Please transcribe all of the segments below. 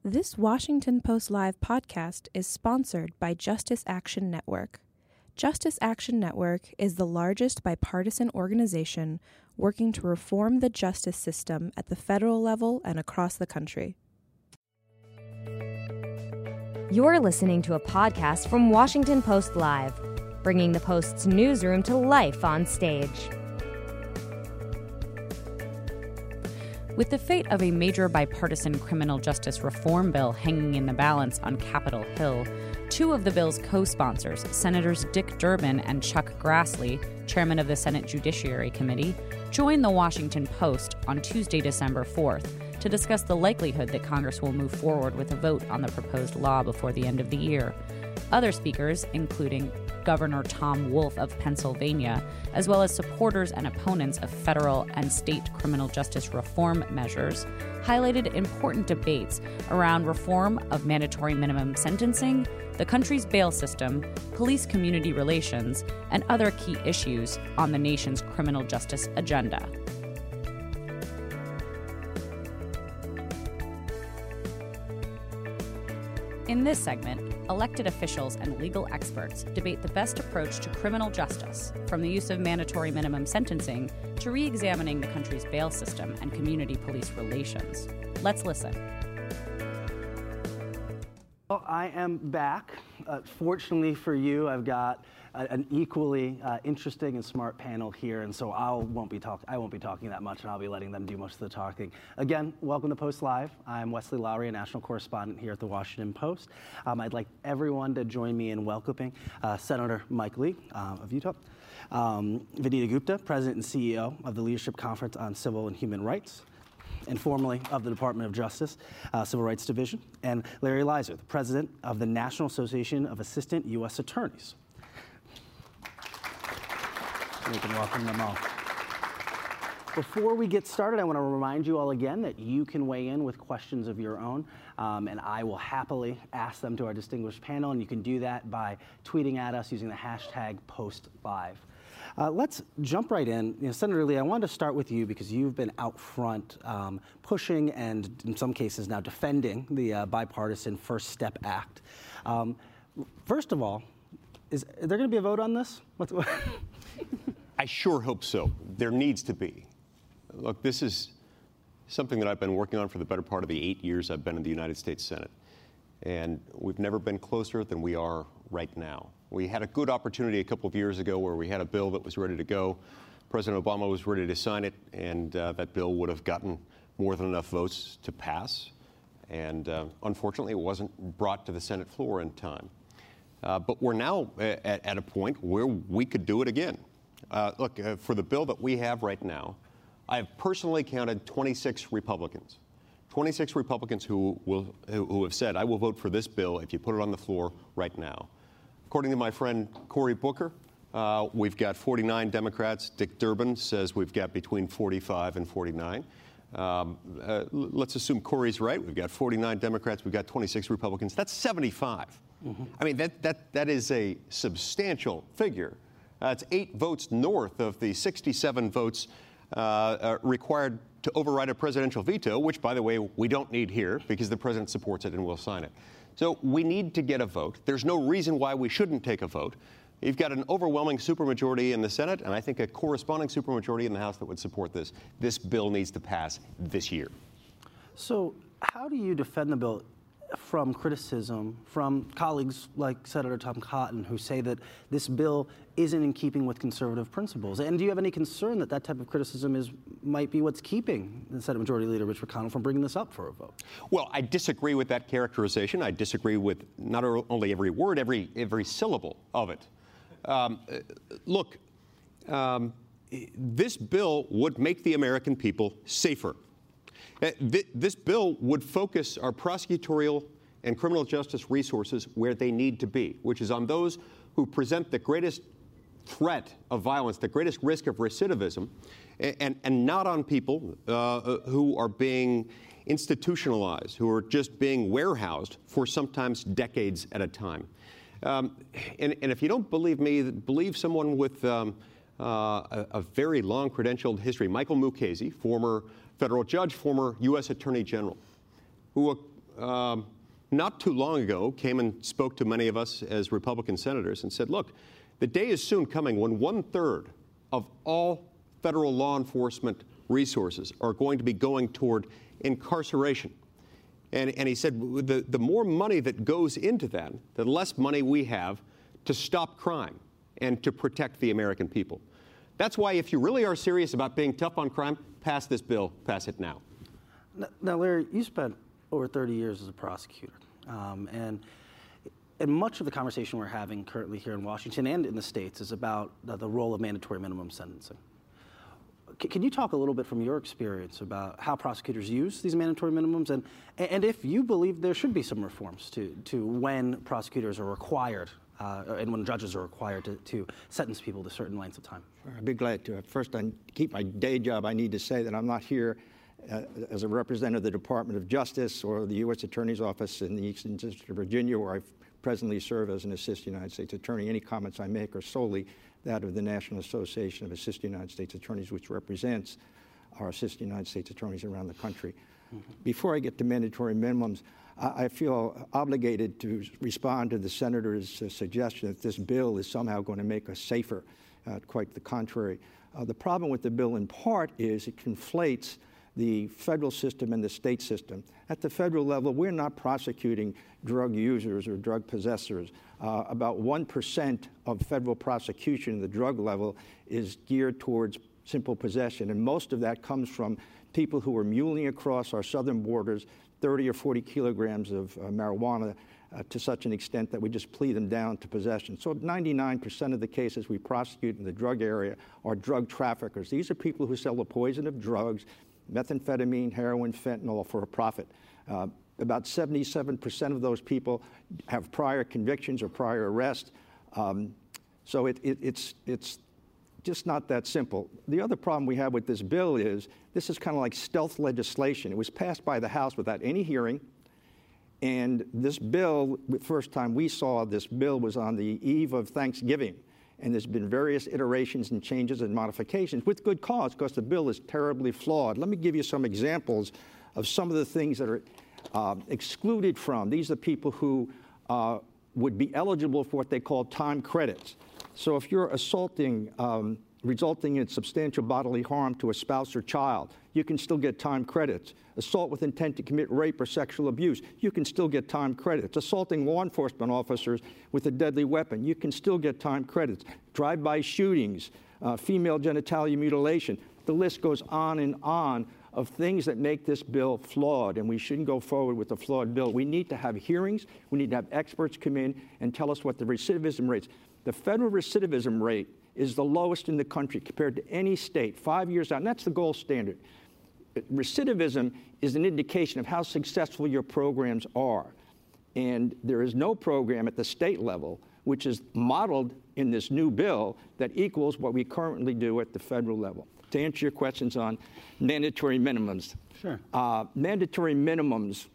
This Washington Post Live podcast is sponsored by Justice Action Network. Justice Action Network is the largest bipartisan organization working to reform the justice system at the federal level and across the country. You're listening to a podcast from Washington Post Live, bringing the Post's newsroom to life on stage. With the fate of a major bipartisan criminal justice reform bill hanging in the balance on Capitol Hill, two of the bill's co-sponsors, Senators Dick Durbin and Chuck Grassley, chairman of the Senate Judiciary Committee, joined the Washington Post on Tuesday, December 4th, to discuss the likelihood that Congress will move forward with a vote on the proposed law before the end of the year. Other speakers, including Governor Tom Wolf of Pennsylvania, as well as supporters and opponents of federal and state criminal justice reform measures, highlighted important debates around reform of mandatory minimum sentencing, the country's bail system, police-community relations, and other key issues on the nation's criminal justice agenda. In this segment, elected officials and legal experts debate the best approach to criminal justice, from the use of mandatory minimum sentencing to re-examining the country's bail system and community police relations. Let's listen. Well, I am back. Fortunately for you, I've got an equally interesting and smart panel here, and so I won't be talking that much, and I'll be letting them do most of the talking. Again, welcome to Post Live. I'm Wesley Lowery, a national correspondent here at the Washington Post. I'd like everyone to join me in welcoming Senator Mike Lee of Utah, Vinita Gupta, President and CEO of the Leadership Conference on Civil and Human Rights, and formerly of the Department of Justice, Civil Rights Division, and Larry Leiser, the President of the National Association of Assistant U.S. Attorneys. We can welcome them all. Before we get started, I want to remind you all again that you can weigh in with questions of your own, and I will happily ask them to our distinguished panel, and you can do that by tweeting at us using the hashtag PostLive. Let's jump right in. Senator Lee, I wanted to start with you because you've been out front pushing and in some cases now defending the bipartisan First Step Act. First of all, is there going to be a vote on this? I sure hope so. There needs to be. Look, this is something that I've been working on for the better part of the 8 years I've been in the United States Senate. And we've never been closer than we are right now. We had a good opportunity a couple of years ago where we had a bill that was ready to go. President Obama was ready to sign it, and that bill would have gotten more than enough votes to pass. And unfortunately, it wasn't brought to the Senate floor in time. But we're now at a point where we could do it again. Look, for the bill that we have right now, I have personally counted 26 Republicans. 26 Republicans who have said, I will vote for this bill if you put it on the floor right now. According to my friend Cory Booker, we've got 49 Democrats. Dick Durbin says we've got between 45 and 49. Let's assume Cory's right. We've got 49 Democrats. We've got 26 Republicans. That's 75. Mm-hmm. I mean, that is a substantial figure. It's 8 votes north of the 67 votes required to override a presidential veto, which, by the way, we don't need here because the president supports it and will sign it. So we need to get a vote. There's no reason why we shouldn't take a vote. You've got an overwhelming supermajority in the Senate, and I think a corresponding supermajority in the House that would support this. This bill needs to pass this year. So how do you defend the bill from criticism from colleagues like Senator Tom Cotton, who say that this bill isn't in keeping with conservative principles? And do you have any concern that that type of criticism might be what's keeping the Senate Majority Leader Mitch McConnell from bringing this up for a vote? Well, I disagree with that characterization. I disagree with not only every word, every syllable of it. Look, this bill would make the American people safer. This bill would focus our prosecutorial and criminal justice resources where they need to be, which is on those who present the greatest threat of violence, the greatest risk of recidivism, and not on people who are being institutionalized, who are just being warehoused for sometimes decades at a time. And if you don't believe me, believe someone with a very long credentialed history, Michael Mukasey, former federal judge, former U.S. Attorney General, who not too long ago, came and spoke to many of us as Republican senators and said, look, the day is soon coming when 1/3 of all federal law enforcement resources are going to be going toward incarceration. And he said the more money that goes into that, the less money we have to stop crime and to protect the American people. That's why if you really are serious about being tough on crime, pass this bill, pass it now. Now, Larry, you spent over 30 years as a prosecutor. And much of the conversation we're having currently here in Washington and in the States is about the role of mandatory minimum sentencing. Can you talk a little bit from your experience about how prosecutors use these mandatory minimums and if you believe there should be some reforms to when prosecutors are required and when judges are required to sentence people to certain lengths of time? Sure, I'd be glad to. First, I keep my day job. I need to say that I'm not here as a representative of the Department of Justice or the U.S. Attorney's Office in the Eastern District of Virginia, where I presently serve as an Assistant United States Attorney. Any comments I make are solely that of the National Association of Assistant United States Attorneys, which represents our Assistant United States Attorneys around the country. Before I get to mandatory minimums, I feel obligated to respond to the Senator's suggestion that this bill is somehow going to make us safer. Quite the contrary. The problem with the bill in part is it conflates the federal system and the state system. At the federal level, we're not prosecuting drug users or drug possessors. About 1% of federal prosecution at the drug level is geared towards simple possession, and most of that comes from people who are muling across our southern borders 30 or 40 kilograms of marijuana to such an extent that we just plea them down to possession. So 99% of the cases we prosecute in the drug area are drug traffickers. These are people who sell the poison of drugs, methamphetamine, heroin, fentanyl, for a profit. About 77% of those people have prior convictions or prior arrests. So it's just not that simple. The other problem we have with this bill is this is kind of like stealth legislation. It was passed by the House without any hearing. And this bill, the first time we saw this bill was on the eve of Thanksgiving. And there's been various iterations and changes and modifications with good cause because the bill is terribly flawed. Let me give you some examples of some of the things that are excluded from. These are people who would be eligible for what they call time credits. So if you're assaulting, resulting in substantial bodily harm to a spouse or child, you can still get time credits. Assault with intent to commit rape or sexual abuse, you can still get time credits. Assaulting law enforcement officers with a deadly weapon, you can still get time credits. Drive-by shootings, female genitalia mutilation, the list goes on of things that make this bill flawed, and we shouldn't go forward with a flawed bill. We need to have hearings. We need to have experts come in and tell us what the recidivism rates. The federal recidivism rate is the lowest in the country compared to any state 5 years out, and that's the gold standard. Recidivism is an indication of how successful your programs are. And there is no program at the state level which is modeled in this new bill that equals what we currently do at the federal level. To answer your questions on mandatory minimums. Sure. Mandatory minimums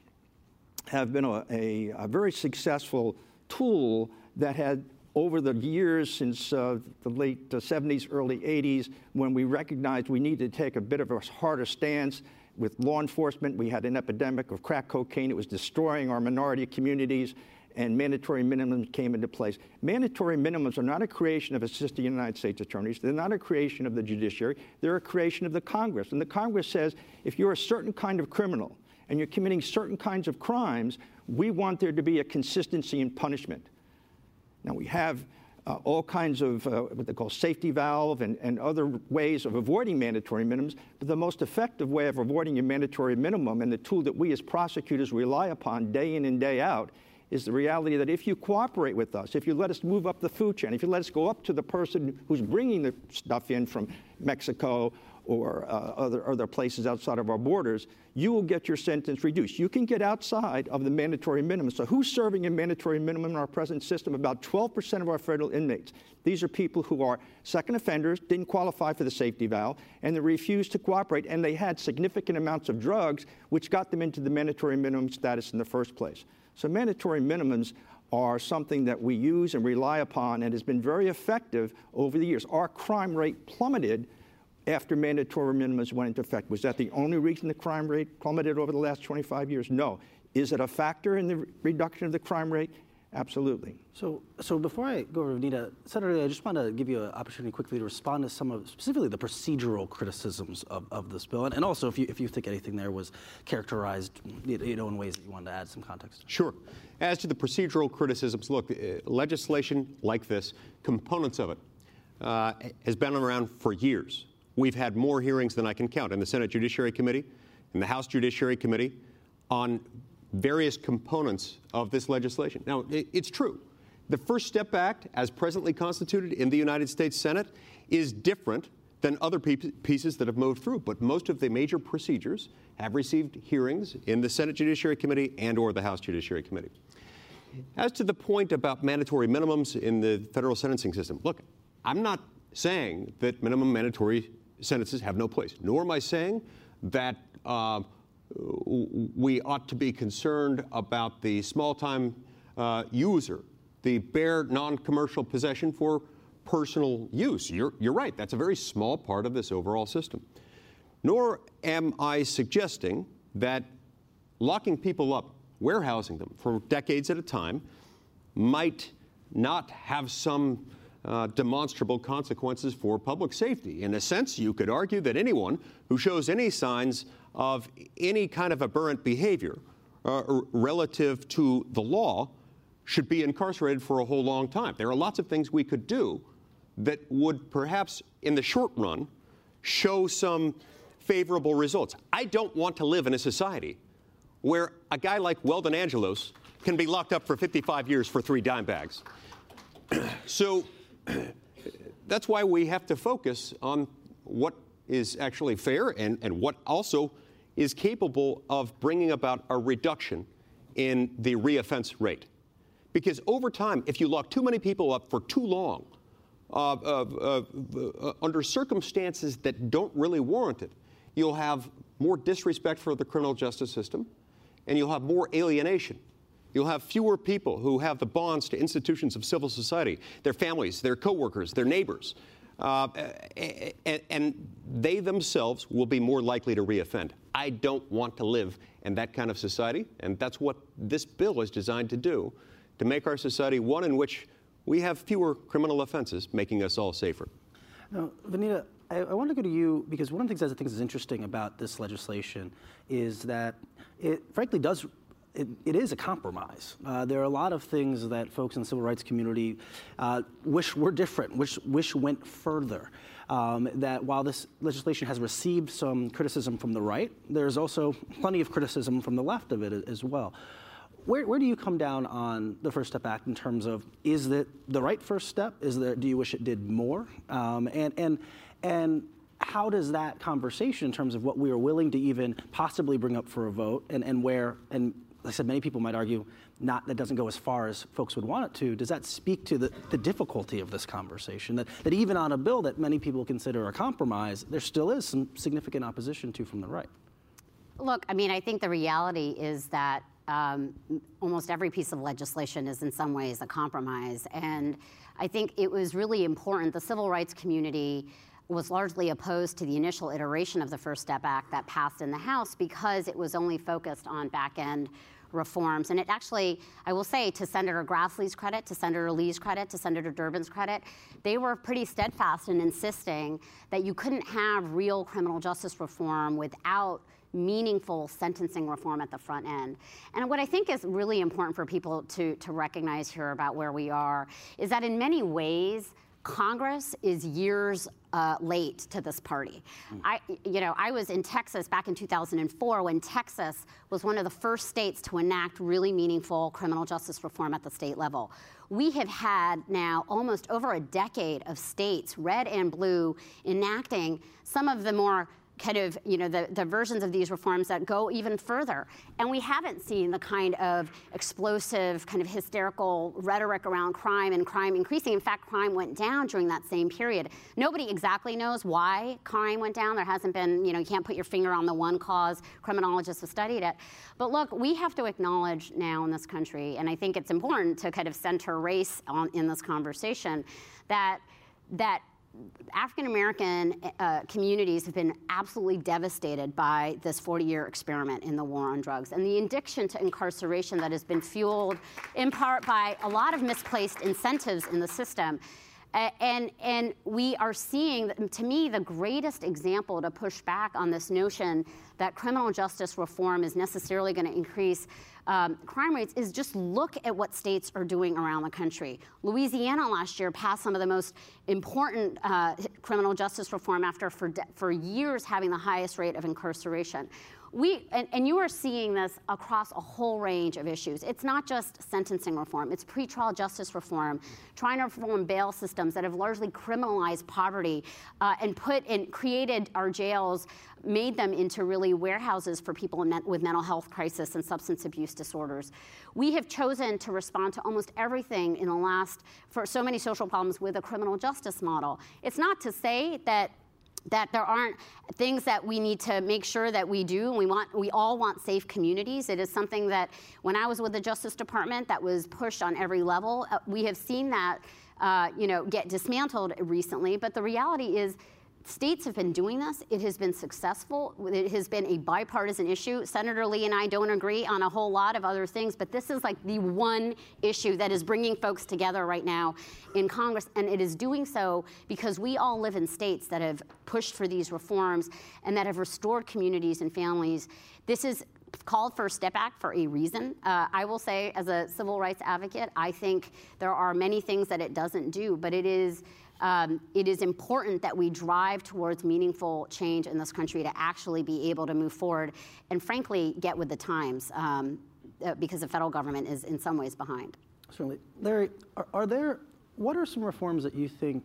have been a very successful tool that had, over the years since the late 70s, early 80s, when we recognized we needed to take a bit of a harder stance with law enforcement. We had an epidemic of crack cocaine. It was destroying our minority communities, and mandatory minimums came into place. Mandatory minimums are not a creation of Assistant United States Attorneys. They're not a creation of the judiciary. They're a creation of the Congress. And the Congress says if you're a certain kind of criminal and you're committing certain kinds of crimes, we want there to be a consistency in punishment. Now, we have all kinds of what they call safety valve and other ways of avoiding mandatory minimums, but the most effective way of avoiding a mandatory minimum, and the tool that we as prosecutors rely upon day in and day out, is the reality that if you cooperate with us, if you let us move up the food chain, if you let us go up to the person who's bringing the stuff in from Mexico or other places outside of our borders, you will get your sentence reduced. You can get outside of the mandatory minimum. So who's serving a mandatory minimum in our present system? About 12% of our federal inmates. These are people who are second offenders, didn't qualify for the safety valve, and they refused to cooperate, and they had significant amounts of drugs, which got them into the mandatory minimum status in the first place. So mandatory minimums are something that we use and rely upon and has been very effective over the years. Our crime rate plummeted after mandatory minimums went into effect. Was that the only reason the crime rate plummeted over the last 25 years? No. Is it a factor in the reduction of the crime rate? Absolutely. So before I go over to Vanita, Senator, I just want to give you an opportunity quickly to respond to some of, specifically the procedural criticisms of this bill, and also if you think anything there was characterized, in ways that you wanted to add some context. Sure. As to the procedural criticisms, look, legislation like this, components of it, has been around for years. We've had more hearings than I can count in the Senate Judiciary Committee, in the House Judiciary Committee, on various components of this legislation. Now, it's true. The First Step Act, as presently constituted in the United States Senate, is different than other pieces that have moved through. But most of the major procedures have received hearings in the Senate Judiciary Committee and or the House Judiciary Committee. As to the point about mandatory minimums in the federal sentencing system, look, I'm not saying that minimum mandatory sentences have no place, nor am I saying that we ought to be concerned about the small-time user, the bare non-commercial possession for personal use. You're right. That's a very small part of this overall system. Nor am I suggesting that locking people up, warehousing them for decades at a time, might not have some demonstrable consequences for public safety. In a sense, you could argue that anyone who shows any signs of any kind of aberrant behavior relative to the law should be incarcerated for a whole long time. There are lots of things we could do that would perhaps, in the short run, show some favorable results. I don't want to live in a society where a guy like Weldon Angelos can be locked up for 55 years for 3 dime bags. So that's why we have to focus on what is actually fair and what also is capable of bringing about a reduction in the reoffense rate. Because over time, if you lock too many people up for too long, under circumstances that don't really warrant it, you'll have more disrespect for the criminal justice system, and you'll have more alienation. You'll have fewer people who have the bonds to institutions of civil society, their families, their coworkers, their neighbors, and they themselves will be more likely to reoffend. I don't want to live in that kind of society, and that's what this bill is designed to do, to make our society one in which we have fewer criminal offenses, making us all safer. Now, Vanita, I want to go to you, because one of the things I think is interesting about this legislation is that it frankly does it is a compromise. There are a lot of things that folks in the civil rights community wish were different, wish went further. That while this legislation has received some criticism from the right, there's also plenty of criticism from the left of it as well. Where do you come down on the First Step Act in terms of, is it the right first step? Do you wish it did more? And how does that conversation in terms of what we are willing to even possibly bring up for a vote and where, and like I said, many people might argue that doesn't go as far as folks would want it to. Does that speak to the difficulty of this conversation? That even on a bill that many people consider a compromise, there still is some significant opposition to from the right. Look, I mean, I think the reality is that almost every piece of legislation is in some ways a compromise. And I think it was really important. The civil rights community was largely opposed to the initial iteration of the First Step Act that passed in the House because it was only focused on back-end reforms. And it actually, I will say, to Senator Grassley's credit, to Senator Lee's credit, to Senator Durbin's credit, they were pretty steadfast in insisting that you couldn't have real criminal justice reform without meaningful sentencing reform at the front end. And what I think is really important for people to recognize here about where we are is that in many ways, Congress is years late to this party. I was in Texas back in 2004 when Texas was one of the first states to enact really meaningful criminal justice reform at the state level. We have had now almost over a decade of states, red and blue, enacting some of the more kind of, the versions of these reforms that go even further. And we haven't seen the kind of explosive, kind of hysterical rhetoric around crime and crime increasing. In fact, crime went down during that same period. Nobody exactly knows why crime went down. There hasn't been, you can't put your finger on the one cause. Criminologists have studied it. But look, we have to acknowledge now in this country, and I think it's important to kind of center race in this conversation, that African-American communities have been absolutely devastated by this 40-year experiment in the war on drugs and the addiction to incarceration that has been fueled in part by a lot of misplaced incentives in the system. And we are seeing, to me, the greatest example to push back on this notion that criminal justice reform is necessarily going to increase crime rates is just look at what states are doing around the country. Louisiana last year passed some of the most important criminal justice reform after for years having the highest rate of incarceration. And you are seeing this across a whole range of issues. It's not just sentencing reform, it's pretrial justice reform, trying to reform bail systems that have largely criminalized poverty and created our jails, made them into really warehouses for people with mental health crisis and substance abuse disorders. We have chosen to respond to almost everything for so many social problems with a criminal justice model. It's not to say that there aren't things that we need to make sure that we do. We all want safe communities. It is something that when I was with the Justice Department that was pushed on every level. We have seen that get dismantled recently, but the reality is states have been doing this. It has been successful. It has been a bipartisan issue. Senator Lee and I don't agree on a whole lot of other things, but this is like the one issue that is bringing folks together right now in Congress, and it is doing so because we all live in states that have pushed for these reforms and that have restored communities and families. This is called First Step Act for a reason. I will say, as a civil rights advocate, I think there are many things that it doesn't do, but it is important that we drive towards meaningful change in this country to actually be able to move forward and, frankly, get with the times because the federal government is in some ways behind. Certainly. Larry, what are some reforms that you think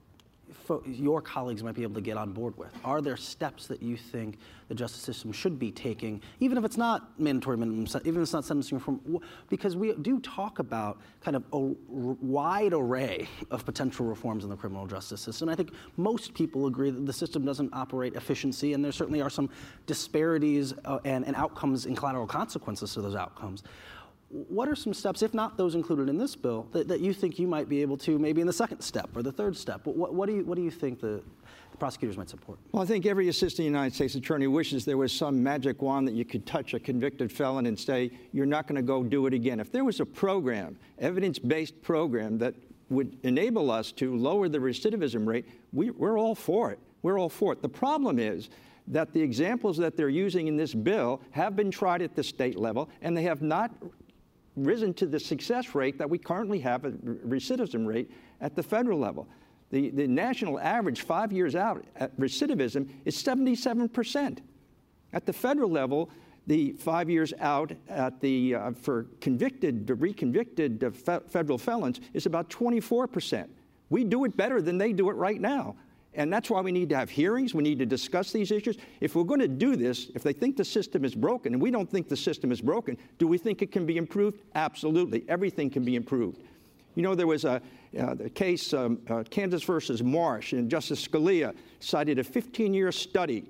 your colleagues might be able to get on board with? Are there steps that you think the justice system should be taking, even if it's not mandatory minimum, even if it's not sentencing reform? Because we do talk about kind of a wide array of potential reforms in the criminal justice system. I think most people agree that the system doesn't operate efficiency, and there certainly are some disparities and outcomes and collateral consequences to those outcomes. What are some steps, if not those included in this bill, that you think you might be able to, maybe in the second step or the third step? What do you think the prosecutors might support? Well, I think every assistant United States attorney wishes there was some magic wand that you could touch a convicted felon and say, you're not going to go do it again. If there was a program, evidence-based program, that would enable us to lower the recidivism rate, we're all for it. We're all for it. The problem is that the examples that they're using in this bill have been tried at the state level, and they have not risen to the success rate that we currently have, a recidivism rate at the federal level. The national average 5 years out at recidivism is 77%. At the federal level, the 5 years out at for reconvicted federal felons is about 24%. We do it better than they do it right now. And that's why we need to have hearings. We need to discuss these issues. If we're going to do this, if they think the system is broken, and we don't think the system is broken, do we think it can be improved? Absolutely. Everything can be improved. You know, there was the case, Kansas versus Marsh, and Justice Scalia cited a 15-year study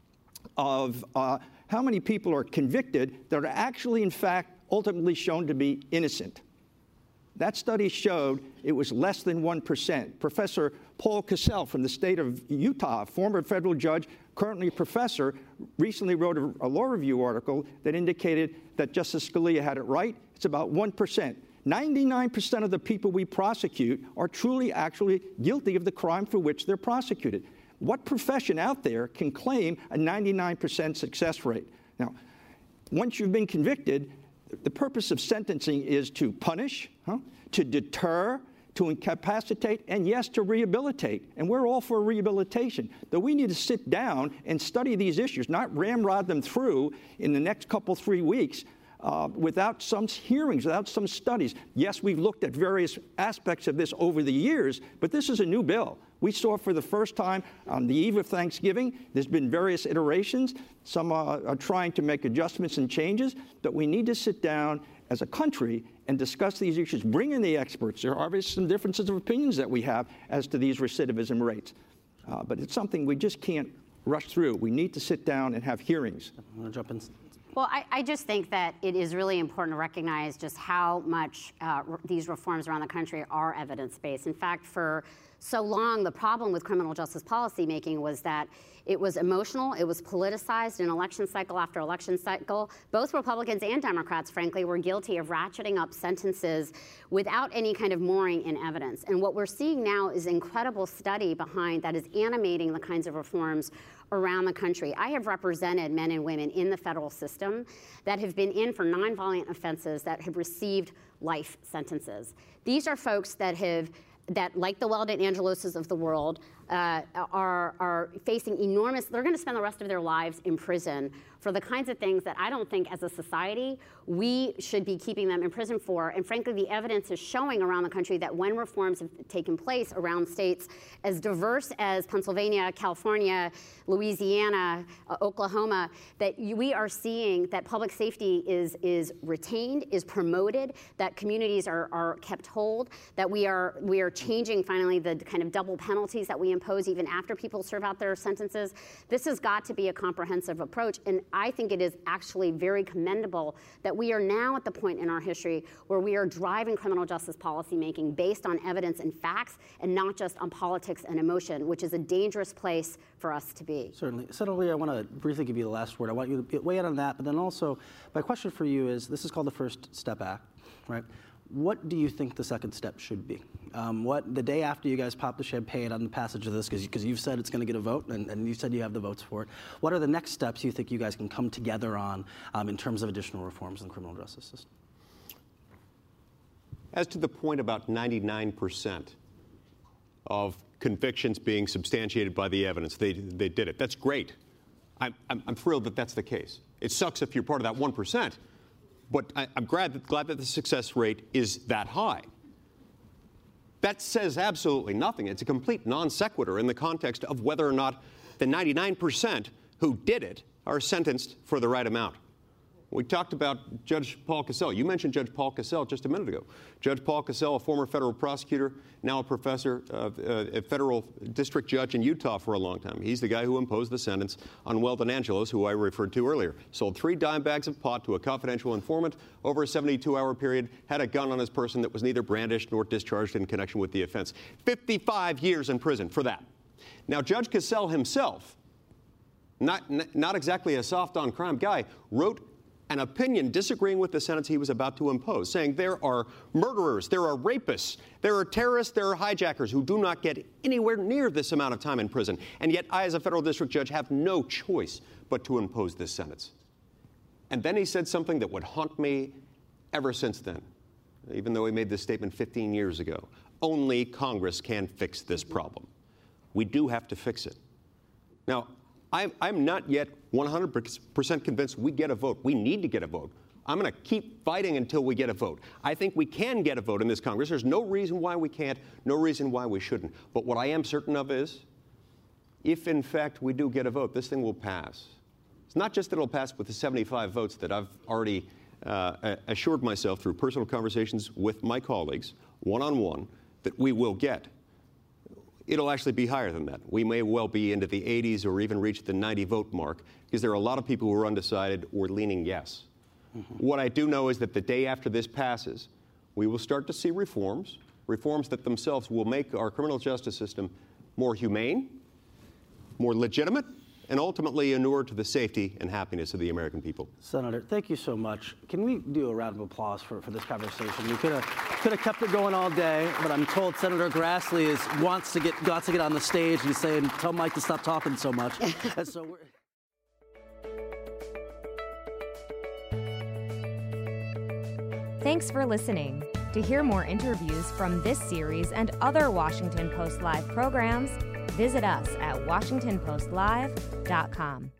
of how many people are convicted that are actually, in fact, ultimately shown to be innocent. That study showed it was less than 1%. Professor Paul Cassell from the state of Utah, former federal judge, currently a professor, recently wrote a law review article that indicated that Justice Scalia had it right. It's about 1%. 99% of the people we prosecute are truly actually guilty of the crime for which they're prosecuted. What profession out there can claim a 99% success rate? Now, once you've been convicted, the purpose of sentencing is to punish, to deter, to incapacitate, and yes, to rehabilitate. And we're all for rehabilitation. But we need to sit down and study these issues, not ramrod them through in the next 3 weeks without some hearings, without some studies. Yes, we've looked at various aspects of this over the years, but this is a new bill. We saw for the first time on the eve of Thanksgiving. There's been various iterations. Some are trying to make adjustments and changes, but we need to sit down as a country and discuss these issues, bring in the experts. There are obviously some differences of opinions that we have as to these recidivism rates, but it's something we just can't rush through. We need to sit down and have hearings. I'm going to jump in. Well, I just think that it is really important to recognize just how much these reforms around the country are evidence-based. In fact, for so long, the problem with criminal justice policymaking was that it was emotional, it was politicized in election cycle after election cycle. Both Republicans and Democrats, frankly, were guilty of ratcheting up sentences without any kind of mooring in evidence. And what we're seeing now is incredible study behind that is animating the kinds of reforms around the country. I have represented men and women in the federal system that have been in for nonviolent offenses that have received life sentences. These are folks that, like the Weldon Angeloses of the world, are facing enormous, they're going to spend the rest of their lives in prison for the kinds of things that I don't think as a society we should be keeping them in prison for. And frankly, the evidence is showing around the country that when reforms have taken place around states as diverse as Pennsylvania, California, Louisiana, Oklahoma, that we are seeing that public safety is retained, is promoted, that communities are kept whole, that we are changing finally the kind of double penalties that we impose even after people serve out their sentences. This has got to be a comprehensive approach, and I think it is actually very commendable that we are now at the point in our history where we are driving criminal justice policymaking based on evidence and facts and not just on politics and emotion, which is a dangerous place for us to be. Certainly. Senator Lee, I want to briefly give you the last word. I want you to weigh in on that, but then also my question for you is, this is called the First Step Act, right? What do you think the second step should be? What the day after you guys pop the champagne on the passage of this, because you've said it's going to get a vote, and you said you have the votes for it. What are the next steps you think you guys can come together on in terms of additional reforms in the criminal justice system? As to the point about 99% of convictions being substantiated by the evidence, they did it. That's great. I'm thrilled that that's the case. It sucks if you're part of that 1%. But I'm glad that the success rate is that high. That says absolutely nothing. It's a complete non sequitur in the context of whether or not the 99% who did it are sentenced for the right amount. We talked about Judge Paul Cassell. You mentioned Judge Paul Cassell just a minute ago. Judge Paul Cassell, a former federal prosecutor, now a professor, a federal district judge in Utah for a long time. He's the guy who imposed the sentence on Weldon Angelos, who I referred to earlier. Sold 3 dime bags of pot to a confidential informant over a 72-hour period, had a gun on his person that was neither brandished nor discharged in connection with the offense. 55 years in prison for that. Now, Judge Cassell himself, not exactly a soft-on-crime guy, wrote an opinion disagreeing with the sentence he was about to impose, saying there are murderers, there are rapists, there are terrorists, there are hijackers who do not get anywhere near this amount of time in prison. And yet I, as a federal district judge, have no choice but to impose this sentence. And then he said something that would haunt me ever since then, even though he made this statement 15 years ago. Only Congress can fix this problem. We do have to fix it. Now, I'm not yet 100% convinced we get a vote. We need to get a vote. I'm going to keep fighting until we get a vote. I think we can get a vote in this Congress. There's no reason why we can't, no reason why we shouldn't. But what I am certain of is, if in fact we do get a vote, this thing will pass. It's not just that it'll pass with the 75 votes that I've already assured myself through personal conversations with my colleagues, one-on-one, that we will get. It'll actually be higher than that. We may well be into the 80s or even reach the 90 vote mark, because there are a lot of people who are undecided or leaning yes. Mm-hmm. What I do know is that the day after this passes, we will start to see reforms that themselves will make our criminal justice system more humane, more legitimate, and ultimately inure to the safety and happiness of the American people. Senator, thank you so much. Can we do a round of applause for this conversation? We could have kept it going all day, but I'm told Senator Grassley wants to get on the stage and saying, tell Mike to stop talking so much. And so Thanks for listening. To hear more interviews from this series and other Washington Post Live programs, visit us at WashingtonPostLive.com.